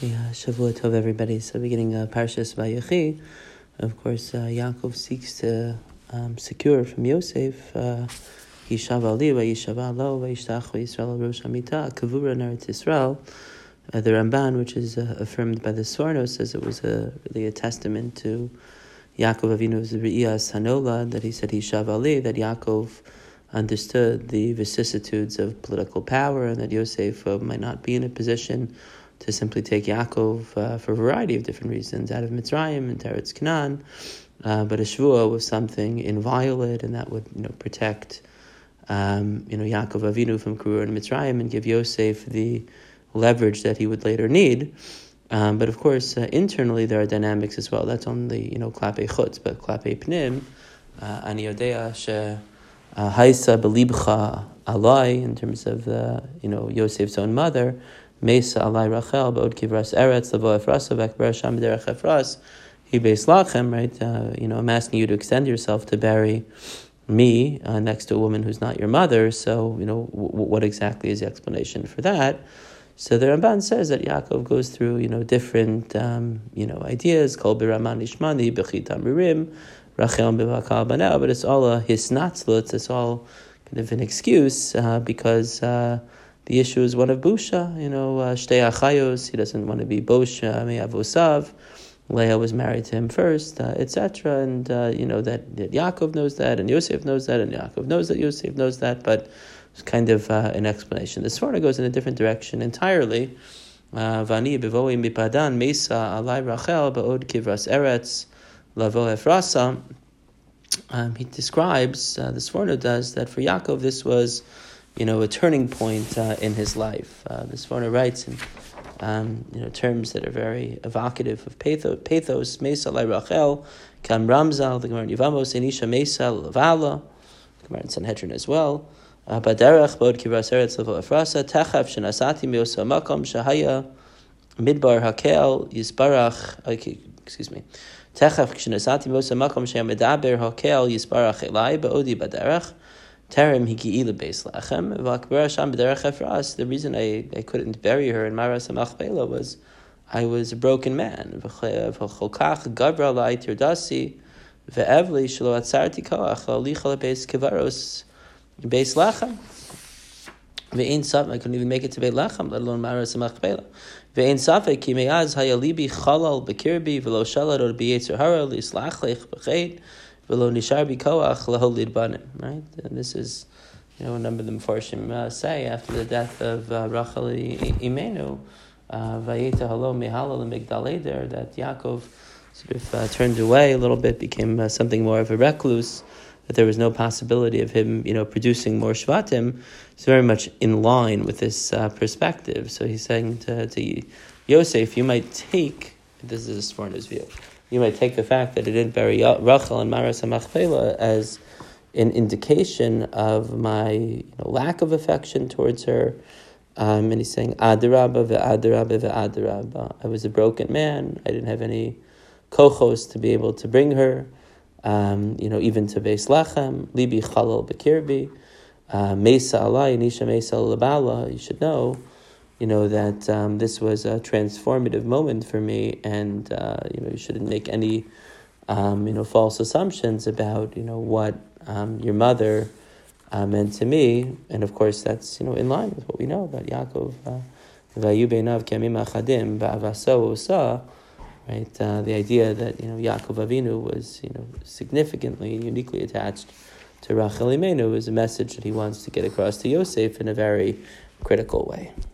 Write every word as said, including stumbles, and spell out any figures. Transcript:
Yeah, Shavua Tov, everybody. So beginning uh, Parshas Vayechi, of course, uh, Yaakov seeks to um, secure from Yosef, Yishav Ali, Vayishav Alo, Vayishtach Vayisrael Rosh Hamita, Kavura Naret Yisrael. Uh, the Ramban, which is uh, affirmed by the Sforno, says it was a, really a testament to Yaakov Avinu's Re'iyas Hanola, that he said Yishav Ali, that Yaakov understood the vicissitudes of political power and that Yosef uh, might not be in a position to simply take Yaakov uh, for a variety of different reasons out of Mitzrayim and Teretz Canaan, uh, but a Shvuah was something inviolate, and that would you know protect um, you know Yaakov Avinu from Kavura and Mitzrayim and give Yosef the leverage that he would later need. Um, but of course, uh, internally there are dynamics as well. That's only you know Klape Chutz, but Klape Pnim, Ani Yodea she Haisa Belibcha Alai, in terms of the you know Yosef's own mother. Mesa alai Rachel, Ba'od kivras eretz, Lavo efrasa, V'akbar Sham derech efras, Hi beis lachem, right? Uh, you know, I'm asking you to extend yourself to bury me uh, next to a woman who's not your mother. So, you know, w- what exactly is the explanation for that? So the Ramban says that Yaakov goes through, you know, different, um, you know, ideas. Kol b'raman ishmani, b'chit amirim, Rachel b'vakal banel, but it's all a hisnatzlut. It's all kind of an excuse uh, because. Uh, The issue is one of busha, you know, shtei achayos. He doesn't want to be bosha me'avosav. Leah was married to him first, uh, et cetera. And uh, you know that, that Yaakov knows that, and Yosef knows that, and Yaakov knows that Yosef knows that. But it's kind of uh, an explanation. The Sforno goes in a different direction entirely. Vani bevoim bipadan mesa alai Rachel ba'od kivras eretz lavo efrasa. Um, he describes, uh, the Sforno does, that for Yaakov this was, you know, a turning point uh, in his life. Uh, the Sforno writes in um, you know terms that are very evocative of pathos. Pathos, Mesa lai Rachel, Kam Ramzal, the Gemara in Yevamos, Enisha Mesa Lavala, the Gemara in Sanhedrin as well. Baderach bod kivras eretz lavo efrasa techaf shenasati meosa makom shahaya midbar hakel yisbarach. Okay, excuse me. Techaf shenasati meosa makom shehaya medaber hakel yisbarach elai baodi baderach. Terem higi'ila beis lachem v'akbar Hashem b'derech efras. The reason I, I couldn't bury her in Maras HaMachpelah was I was a broken man. V'cholkach gavra lai tirdasi ve'evli shelo atzarti koach l'alicha lebeis kivaros beis lachem ve'ein safek. I couldn't even make it to Beit Lachem, let alone Maras HaMachpelah. Ve'ein safek ki me'az hayalibi chalal b'kirbi v'lo shalad od b'yetzer hara l'yislach lech b'chet. Right, and this is, you know, a number of the Mefarshim uh, say after the death of uh, Rachel Imenu, Vayeta Halo Mehalal and Migdal Eder, that Yaakov sort of uh, turned away a little bit, became uh, something more of a recluse, that there was no possibility of him, you know, producing more Shvatim. It's very much in line with this uh, perspective. So he's saying to, to Yosef, you might take, this is a Sforno's view, you might take the fact that it didn't bury Rachel and Maras HaMachpelah as an indication of my you know, lack of affection towards her. Um, and he's saying, Adarabba ve'adarabba ve'adarabba. I was a broken man. I didn't have any kochos to be able to bring her, um, you know, even to Beis Lachem. Libi chalal b'kirbi. Mesa alai, nisha mesa labala. You should know, you know, that um, this was a transformative moment for me, and uh, you know, you shouldn't make any, um, you know, false assumptions about, you know, what um, your mother uh, meant to me. And of course, that's, you know, in line with what we know about Yaakov. Vayu beinav k'yamim achadim ba'avaso usa. Right, uh, the idea that, you know, Yaakov Avinu was, you know, significantly and uniquely attached to Rachel Imenu is a message that he wants to get across to Yosef in a very critical way.